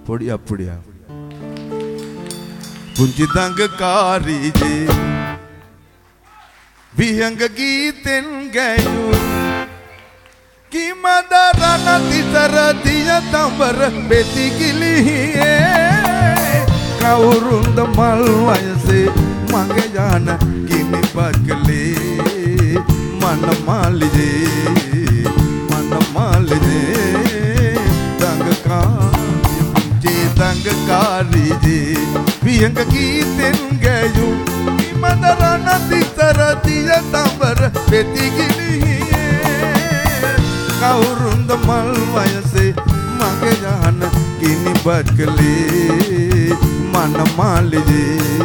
පොඩි අප්පුඩියා පුංචි දඟකාරී ජේ විහංග ගීතෙන් ගැයූ කිමදරණ තිසර දිය තඹර බෙති කිලිහියේ කවුරුන්ද මල් වයසේ මගේ යන කිමි පකලේ මනමාලිජේ දඟකාරී ජේ විහංග ගීතෙන් ගැයූ කිමදරණ තිසර දිය තඹර බෙති කිලිහියේ කවුරුන්ද මල් වයසේ මගේ යන කිනි බකලේ මනමාලිජේ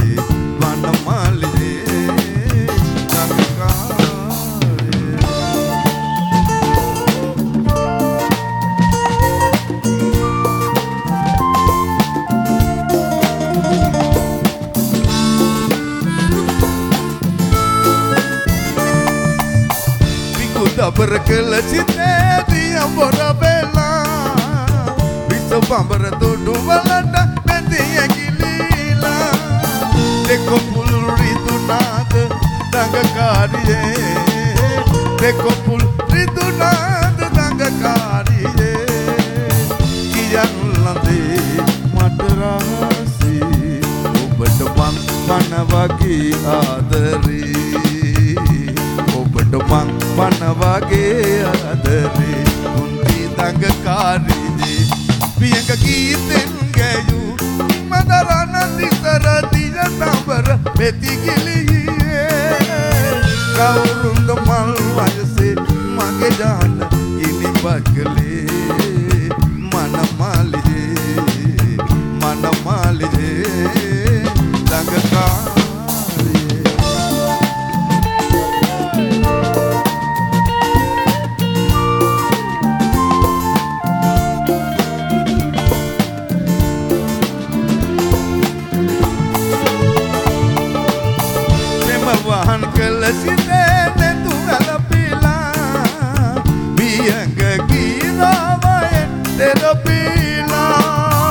දබර කළ සිතේ දිය බොර බෙලා විස බඹර දුඩු වලට බැඳිය කිලිලා දෙකොපුල් රිදුනාද දඟකාරියේ දෙකොපුල් රිදුනාද දඟකාරියේ කියන් ලඳේ මට රහසී ඔබට මං පන වගේ ආදරේ මං පන වගේ ආදරේ පුංචි දඟකාරී ජේ විහංග ගීතෙන් ගැයූ මදරණ තිසර දිය තඹර බෙති කිලිහියේ කවුරුන්ද මල් වයසේ මගේ යන කිනි බකලේ මනමාලිජේ දඟකාරී සිතේ නෙතු වැළපීලා විහංග ගීරාවයෙන් තෙරපීලා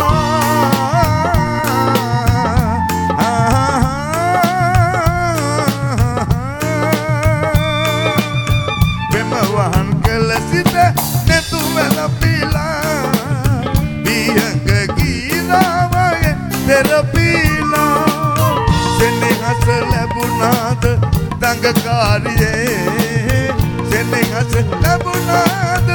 වෙම වහන් කළ සිතේ නෙතු වැළපීලා විහංග ගීරාවයෙන් තෙරපීලා සෙනෙහස ලැබුණාද දඟකාරියේ සෙනෙහස ලැබුණාද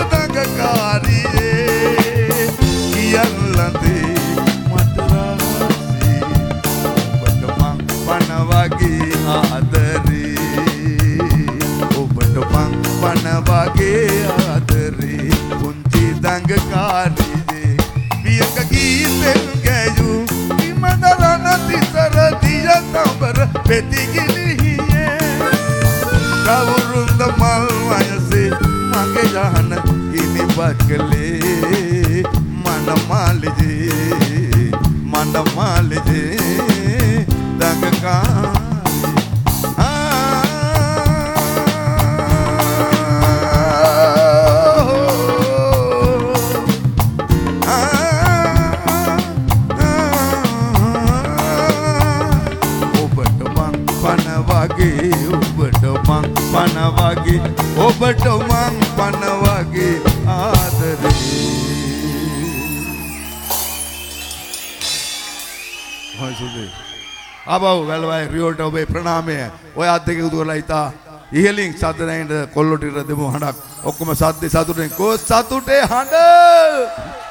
දඟකාරියේ කියන් ලඳේ මට රහසී ඔබට මං පන වගේ ආදරේ ඔබට මං පන වගේ ආදරේ පුංචි දඟකාරී ජේ විහංග ගීතෙන් ගැයූ කිමදරණ තිසර දිය තඹර බෙති කිලිහියේ කවුරුන්ද මල් වයසේ මගේ යන කිනි බකලේ මනමාලිජේ දඟකාරී ඔබට මං පන වගේ ආදරේ හොයිසුදේ ආබව වැලවයි රියෝට ඔබේ ප්‍රණාමය ඔය අද්දක උදුවලා ඉතා ඉහලින් සද්ද නැහිඳ කොල්ලොටිර දෙමු හඬක් ඔක්කොම සද්දේ සතුටෙන් කෝ සතුටේ හඬ